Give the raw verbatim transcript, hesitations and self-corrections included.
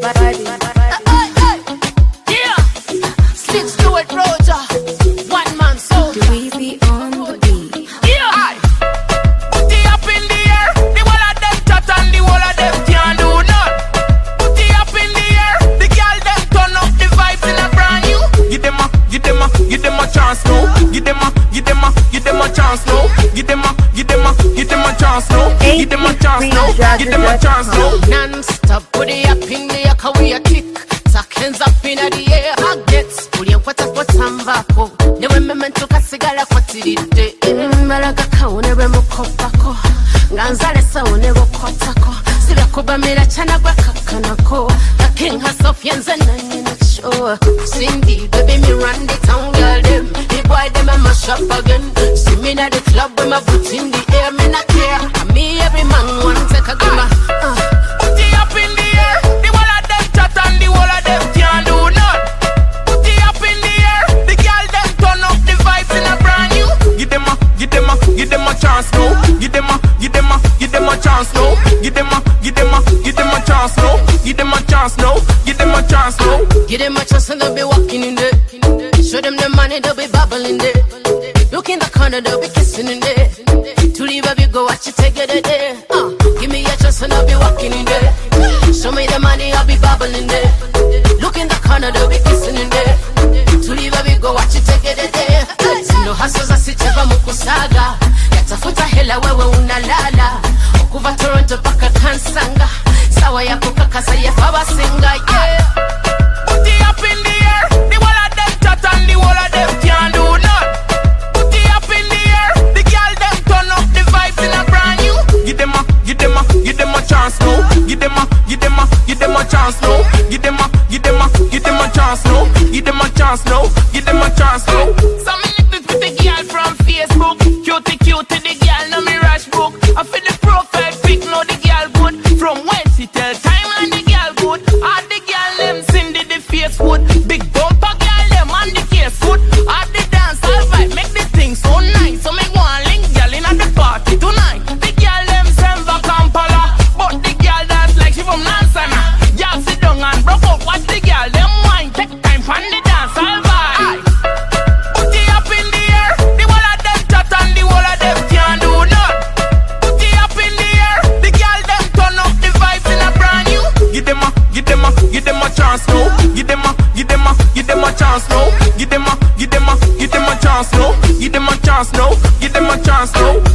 vibing. Yeah, Sticks to it, Roger. One man soul. Do we be on the beat? Yeah, aye. Put it up in the air. The wall of them chat and the wall of them can't do none. Put it up in the air. The girl them turn up the vibes in a brand new. Give them a, give them a, give them a chance now. Give them a, give them a, give them a chance now. Give them a, give them a, give them a chance now. Give them a chance now. Give them a chance now. Non-stop, put it up in the air, cause we a kick. Tuck hands up in the air, hug gets. Put it what up, what's on vako. Never meant to casigala, what did it do? Malaga kao, never mo kopako. Ganzale sa, never kotako. Sila kuba mira chana gwa kakanako. The king has Sofians and none in the show. Cindy, baby, me run the town, girl, them. The boy, them, I mash up again. See me at the club with my boots in the air, me not care. And me, every man, want to take a gumma. Uh. Put it up in the air. The wall of them chat and the wall of them can't do none. Put it up in the air. The girl them turn up the vibes in a brand new. Give them a, give them a, give them a chance now. Give them a, give them a, give them a chance now. Give them a, give them a, give them a chance now. Give them a chance now. Give them a chance now. Give them a chance and they'll be walking in there. Show them the money, they'll be bubbling there. Look in the corner, they'll be kissing in there. To the baby, go watch you take it there. Uh, give me a chance and I'll be walking in there. Show me the money, I'll be bubbling there. Look in the corner, they'll be kissing in there. To the baby, go watch you take it there. No hustles, I sit ever mukusaga. Yatafuta hela wewe unalala. Okuva Toronto paka Kansanga. Sawa ya kukakasa ya fawa singa, yeah. Put it up in the air. The wall of them chat and the wall of them can't do none. Put it up in the air. The girl them turn up the vibes in a brand new. Give them a, give them a, give them a chance now. Give them a, give them a, give them a chance now. Give them a, give them a, give them a chance now. Give them a chance now. Give them a chance now. Some minutes with the girl from Facebook. Cutie cutie the girl no me rush book. I feel the profile pic know the girl good. From when she tell time and the girl good. All the girl them Cindy the face good. Big bumper girl them on the case good. All the dance all vibe make the thing so nice. So me one link girl in at the party tonight. The girl them Semva Kampala, but the girl dance like she from Lansana. Y'all sit down and broke up. Watch the girl them wine. Take time for the dance all vibe. Put it up in the air. The wall of them chat and the wall of them can't do none. Put it up in the air. The girl them turn up the vibes in a brand new. Give them a, give them a, give them a chance now. Give them a, give them a, give them a chance now. Give them a, give them a, give them a chance now. Give them a chance now. Give them a chance now.